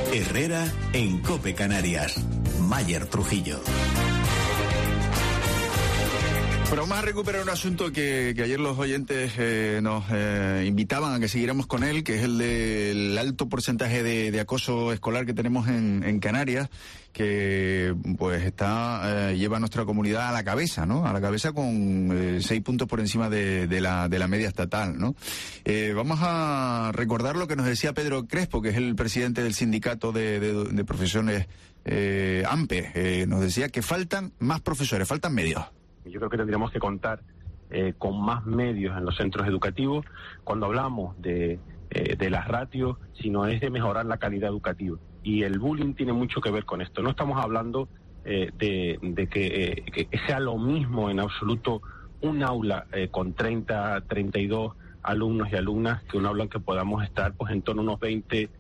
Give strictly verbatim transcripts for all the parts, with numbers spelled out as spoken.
Herrera en COPE Canarias. Mayer Trujillo. Pero vamos a recuperar un asunto que, que ayer los oyentes eh, nos eh, invitaban a que siguiéramos con él, que es el del alto porcentaje de, de acoso escolar que tenemos en, en Canarias, que pues está eh, lleva a nuestra comunidad a la cabeza, ¿no? A la cabeza con eh, seis puntos por encima de, de la de la media estatal, ¿no? Eh, vamos a recordar lo que nos decía Pedro Crespo, que es el presidente del sindicato de, de, de profesiones eh, AMPE. Eh, nos decía que faltan más profesores, faltan medios. Yo creo que tendríamos que contar eh, con más medios en los centros educativos. Cuando hablamos de, eh, de las ratios, sino es de mejorar la calidad educativa. Y el bullying tiene mucho que ver con esto. No estamos hablando eh, de, de que, eh, que sea lo mismo en absoluto un aula eh, con treinta, treinta y dos alumnos y alumnas que un aula en que podamos estar pues en torno a unos veinte.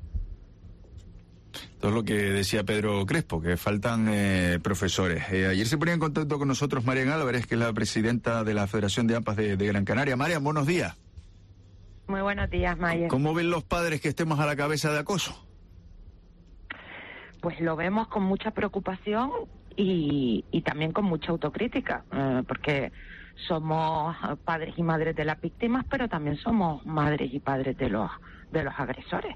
Todo lo que decía Pedro Crespo, que faltan eh, profesores. Eh, ayer se ponía en contacto con nosotros Marian Álvarez, que es la presidenta de la Federación de AMPAs de, de Gran Canaria. Marian, buenos días. Muy buenos días, Mayer. ¿Cómo ven los padres que estemos a la cabeza de acoso? Pues lo vemos con mucha preocupación y, y también con mucha autocrítica, eh, porque somos padres y madres de las víctimas, pero también somos madres y padres de los de los agresores.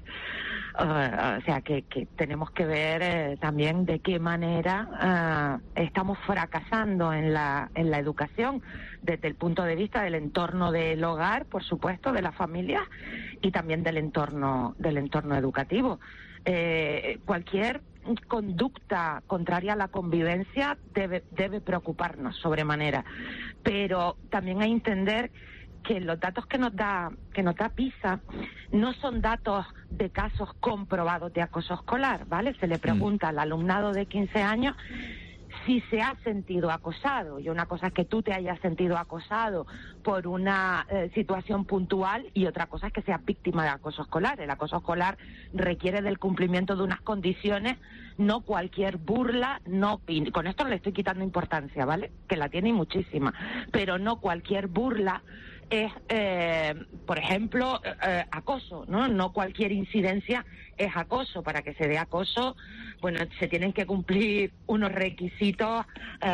Uh, o sea que, que tenemos que ver eh, también de qué manera uh, estamos fracasando en la en la educación desde el punto de vista del entorno del hogar, por supuesto, de la familia, y también del entorno del entorno educativo. Eh, cualquier conducta contraria a la convivencia debe debe preocuparnos sobremanera, pero también hay que entender que los datos que nos da que nos da PISA no son datos de casos comprobados de acoso escolar, ¿vale? Se le pregunta al alumnado de quince años si se ha sentido acosado, y una cosa es que tú te hayas sentido acosado por una eh, situación puntual, y otra cosa es que seas víctima de acoso escolar. El acoso escolar requiere del cumplimiento de unas condiciones, no cualquier burla, no, y con esto no le estoy quitando importancia, ¿vale? Que la tiene muchísima, pero no cualquier burla es, eh, por ejemplo, eh, acoso, ¿no? No cualquier incidencia es acoso. Para que se dé acoso, bueno, se tienen que cumplir unos requisitos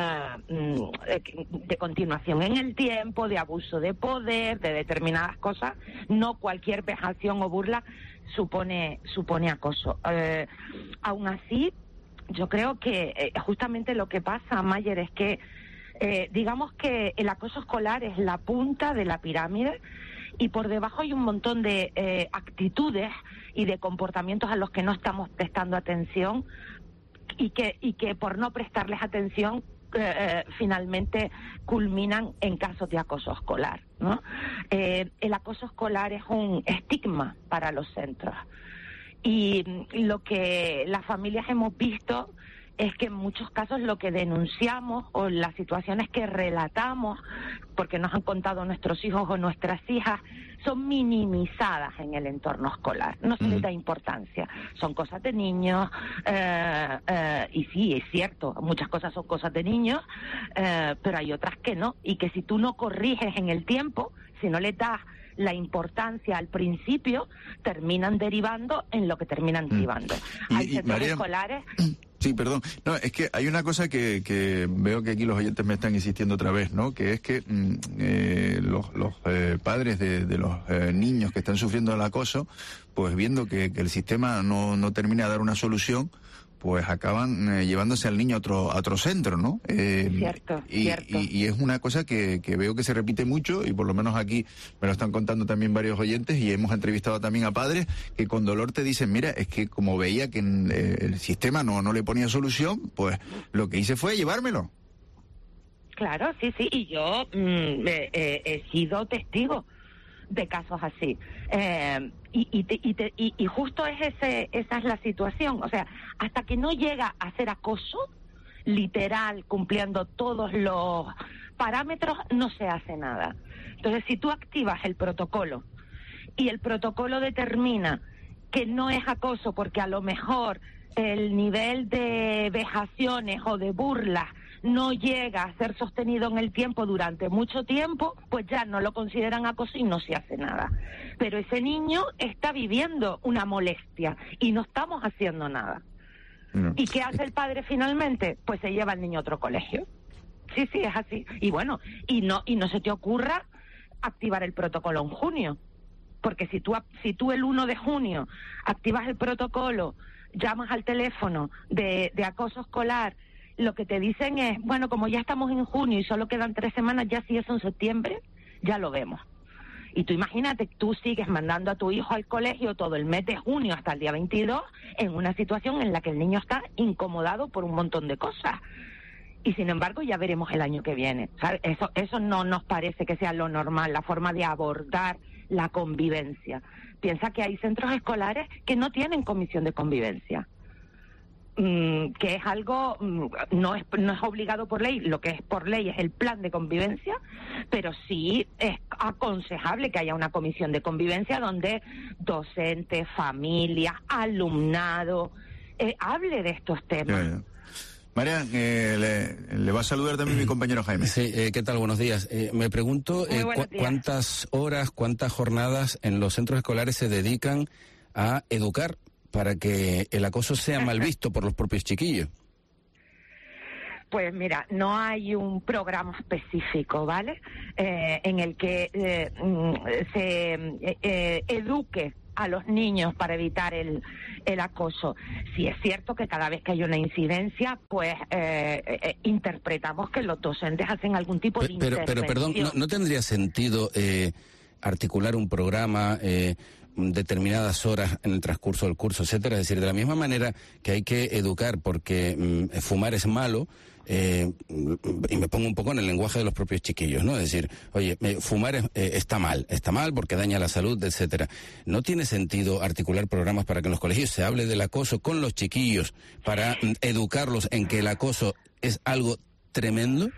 eh, de continuación en el tiempo, de abuso de poder, de determinadas cosas. No cualquier vejación o burla supone supone acoso. Eh, aún así, yo creo que eh, justamente lo que pasa, Mayer, es que Eh, digamos que el acoso escolar es la punta de la pirámide, y por debajo hay un montón de eh, actitudes y de comportamientos a los que no estamos prestando atención, y que y que por no prestarles atención eh, eh, finalmente culminan en casos de acoso escolar, ¿no? Eh, el acoso escolar es un estigma para los centros, y lo que las familias hemos visto es que en muchos casos lo que denunciamos o las situaciones que relatamos, porque nos han contado nuestros hijos o nuestras hijas, son minimizadas en el entorno escolar. No se les da importancia. Son cosas de niños, eh, eh, y sí, es cierto, muchas cosas son cosas de niños, eh, pero hay otras que no, y que si tú no corriges en el tiempo, si no le das la importancia al principio, terminan derivando en lo que terminan derivando. Y, hay y centros María... escolares... Sí, perdón. No, es que hay una cosa que, que veo que aquí los oyentes me están insistiendo otra vez, ¿no? Que es que mm, eh, los, los eh, padres de, de los eh, niños que están sufriendo el acoso, pues viendo que, que el sistema no, no termina de dar una solución, pues acaban eh, llevándose al niño a otro, a otro centro, ¿no? Eh, cierto, y, cierto. Y, y es una cosa que, que veo que se repite mucho, y por lo menos aquí me lo están contando también varios oyentes, y hemos entrevistado también a padres que con dolor te dicen, mira, es que como veía que eh, el sistema no, no le ponía solución, pues lo que hice fue llevármelo. Claro, sí, sí, y yo mm, eh, eh, he sido testigo de casos así, eh, y, y, te, y, te, y, y justo es ese, esa es la situación. O sea, hasta que no llega a ser acoso literal, cumpliendo todos los parámetros, no se hace nada. Entonces, si tú activas el protocolo y el protocolo determina que no es acoso porque a lo mejor el nivel de vejaciones o de burlas no llega a ser sostenido en el tiempo durante mucho tiempo, pues ya no lo consideran acoso y no se hace nada. Pero ese niño está viviendo una molestia y no estamos haciendo nada. No. ¿Y qué hace el padre finalmente? Pues se lleva al niño a otro colegio. Sí, sí, es así. Y bueno, y no, y no se te ocurra activar el protocolo en junio. Porque si tú, si tú el uno de junio activas el protocolo, llamas al teléfono de, de acoso escolar, lo que te dicen es, bueno, como ya estamos en junio y solo quedan tres semanas, ya si eso en septiembre, ya lo vemos. Y tú imagínate, tú sigues mandando a tu hijo al colegio todo el mes de junio hasta el día veintidós en una situación en la que el niño está incomodado por un montón de cosas. Y sin embargo ya veremos el año que viene. ¿Sabes? Eso, eso no nos parece que sea lo normal, la forma de abordar la convivencia. Piensa que hay centros escolares que no tienen comisión de convivencia, mm, que es algo, mm, no es no es obligado por ley, lo que es por ley es el plan de convivencia, pero sí es aconsejable que haya una comisión de convivencia donde docentes, familias, alumnado, eh, hable de estos temas. Ya, ya. María, eh, le, le va a saludar también mi compañero Jaime. Sí, eh, ¿qué tal? Buenos días. Eh, me pregunto eh, cu cuántas horas, cuántas jornadas en los centros escolares se dedican a educar para que el acoso sea mal visto por los propios chiquillos. Pues mira, no hay un programa específico, ¿vale? Eh, en el que eh, se eh, eh, eduque a los niños para evitar el, el acoso. Sí es cierto que cada vez que hay una incidencia, pues eh, eh, interpretamos que los docentes hacen algún tipo de pero, intervención. Pero, perdón, ¿no, no tendría sentido eh, articular un programa eh, determinadas horas en el transcurso del curso, etcétera? Es decir, de la misma manera que hay que educar porque mm, fumar es malo, Eh, y me pongo un poco en el lenguaje de los propios chiquillos, ¿no? Es decir, oye, eh, fumar es, eh, está mal, está mal porque daña la salud, etcétera. ¿No tiene sentido articular programas para que en los colegios se hable del acoso con los chiquillos, para mm, educarlos en que el acoso es algo tremendo?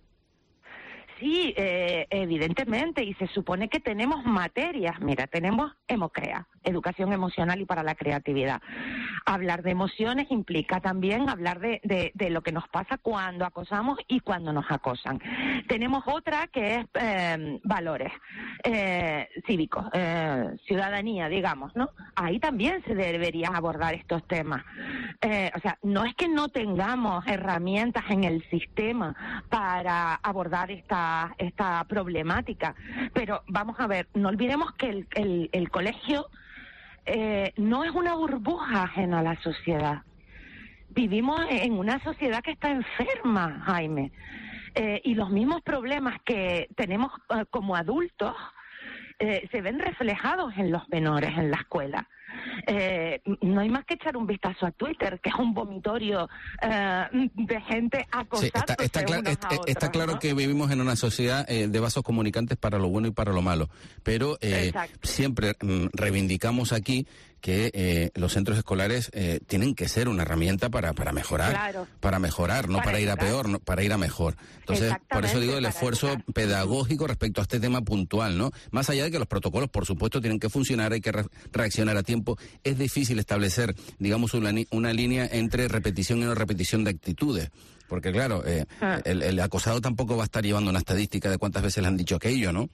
Sí, eh, evidentemente, y se supone que tenemos materias. Mira, tenemos EMOCREA, Educación Emocional y para la Creatividad. Hablar de emociones implica también hablar de, de, de lo que nos pasa cuando acosamos y cuando nos acosan. Tenemos otra que es eh, valores eh, cívicos, eh, ciudadanía, digamos, ¿no? Ahí también se deberían abordar estos temas. Eh, o sea, no es que no tengamos herramientas en el sistema para abordar esta, esta problemática, pero vamos a ver, no olvidemos que el, el, el colegio Eh, no es una burbuja ajena a la sociedad. Vivimos en una sociedad que está enferma, Jaime, eh, y los mismos problemas que tenemos eh, como adultos eh, se ven reflejados en los menores en la escuela. Eh, no hay más que echar un vistazo a Twitter, que es un vomitorio eh, de gente acosándose. Sí, está, está, clar, unos está, a otros, está claro, ¿no? Que vivimos en una sociedad eh, de vasos comunicantes para lo bueno y para lo malo, pero eh, siempre mm, reivindicamos aquí que eh, los centros escolares eh, tienen que ser una herramienta para para mejorar, claro. para mejorar, no para, para ir a peor, no, para ir a mejor. Entonces, por eso digo el esfuerzo educar. pedagógico respecto a este tema puntual, ¿no? Más allá de que los protocolos, por supuesto, tienen que funcionar, hay que re reaccionar a tiempo. Es difícil establecer, digamos, una, una línea entre repetición y no repetición de actitudes. Porque, claro, eh, ah. el, el acosado tampoco va a estar llevando una estadística de cuántas veces le han dicho aquello, ¿no?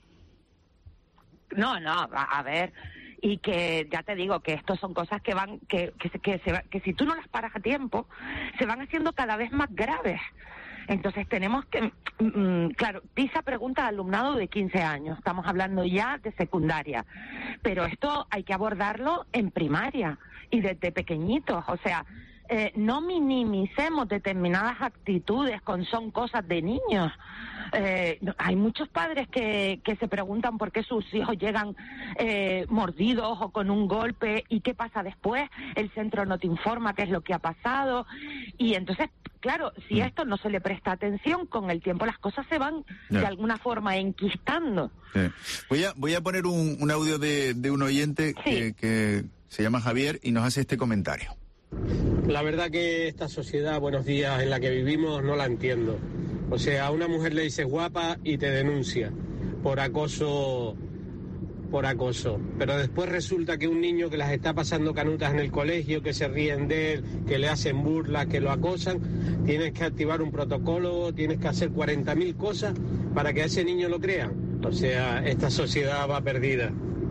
No, no, a ver... Y que ya te digo que estos son cosas que van que que, que, se, que si tú no las paras a tiempo se van haciendo cada vez más graves. Entonces tenemos que, mm, claro, PISA pregunta al alumnado de quince años, estamos hablando ya de secundaria, pero esto hay que abordarlo en primaria y desde pequeñitos, o sea, eh, no minimicemos determinadas actitudes con son cosas de niños. Eh, hay muchos padres que, que se preguntan por qué sus hijos llegan eh, mordidos o con un golpe y qué pasa después, el centro no te informa qué es lo que ha pasado y entonces, claro, si a esto no se le presta atención, con el tiempo las cosas se van yeah. de alguna forma enquistando. Sí. Voy a voy a poner un, un audio de, de un oyente sí. que, que se llama Javier y nos hace este comentario. La verdad que esta sociedad, buenos días, en la que vivimos no la entiendo. O sea, a una mujer le dices guapa y te denuncia por acoso por acoso, pero después resulta que un niño que las está pasando canutas en el colegio, que se ríen de él, que le hacen burlas, que lo acosan, tienes que activar un protocolo, tienes que hacer cuarenta mil cosas para que a ese niño lo crean. O sea, esta sociedad va perdida.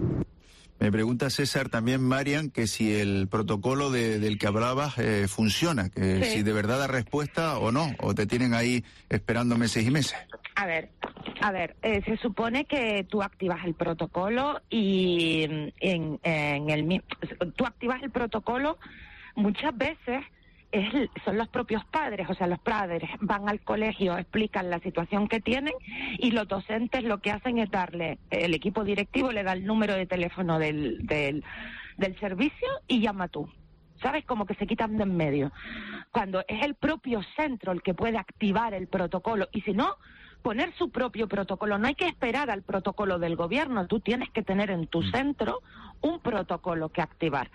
Me pregunta César también, Marian, que si el protocolo de, del que hablabas eh, funciona, que sí. Si de verdad da respuesta o no, o te tienen ahí esperando meses y meses. A ver, a ver, eh, se supone que tú activas el protocolo y en, en el tú activas el protocolo muchas veces. Es, son los propios padres, o sea, los padres van al colegio, explican la situación que tienen y los docentes lo que hacen es darle, el equipo directivo le da el número de teléfono del, del, del servicio y llama tú. ¿Sabes? Como que se quitan de en medio. Cuando es el propio centro el que puede activar el protocolo y si no, poner su propio protocolo. No hay que esperar al protocolo del gobierno, tú tienes que tener en tu centro un protocolo que activar.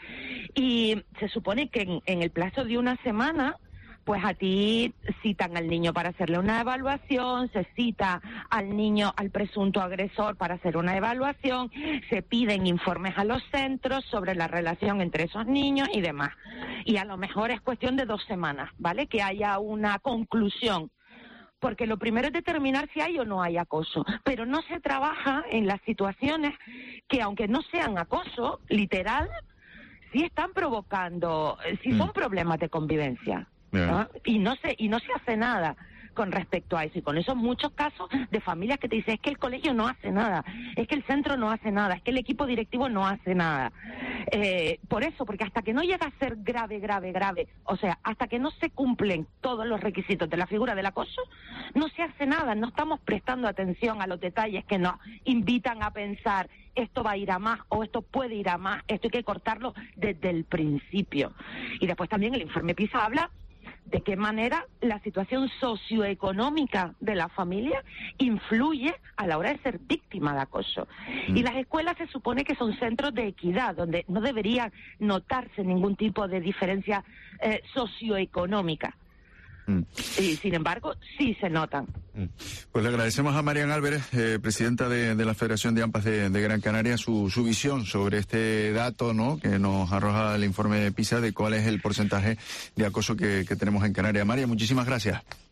Y se supone que en, en el plazo de una semana, pues a ti citan al niño para hacerle una evaluación, se cita al niño, al presunto agresor para hacer una evaluación, se piden informes a los centros sobre la relación entre esos niños y demás. Y a lo mejor es cuestión de dos semanas, ¿vale? Que haya una conclusión. Porque lo primero es determinar si hay o no hay acoso, pero no se trabaja en las situaciones que, aunque no sean acoso, literal, sí están provocando, sí son mm. problemas de convivencia, ¿no? y no se y no se hace nada con respecto a eso, y con esos muchos casos de familias que te dicen, es que el colegio no hace nada, es que el centro no hace nada, es que el equipo directivo no hace nada. Eh, por eso, porque hasta que no llega a ser grave, grave, grave, o sea, hasta que no se cumplen todos los requisitos de la figura del acoso, no se hace nada, no estamos prestando atención a los detalles que nos invitan a pensar, esto va a ir a más o esto puede ir a más, esto hay que cortarlo desde el principio. Y después también el informe PISA habla de qué manera la situación socioeconómica de la familia influye a la hora de ser víctima de acoso. Mm. Y las escuelas se supone que son centros de equidad, donde no debería notarse ningún tipo de diferencia eh, socioeconómica. Mm. Y sin embargo, sí se notan. Mm. Pues le agradecemos a Marian Álvarez, eh, presidenta de, de la Federación de AMPAs de, de Gran Canaria, su, su visión sobre este dato, ¿no?, que nos arroja el informe de PISA de cuál es el porcentaje de acoso que, que tenemos en Canarias. Marian, muchísimas gracias.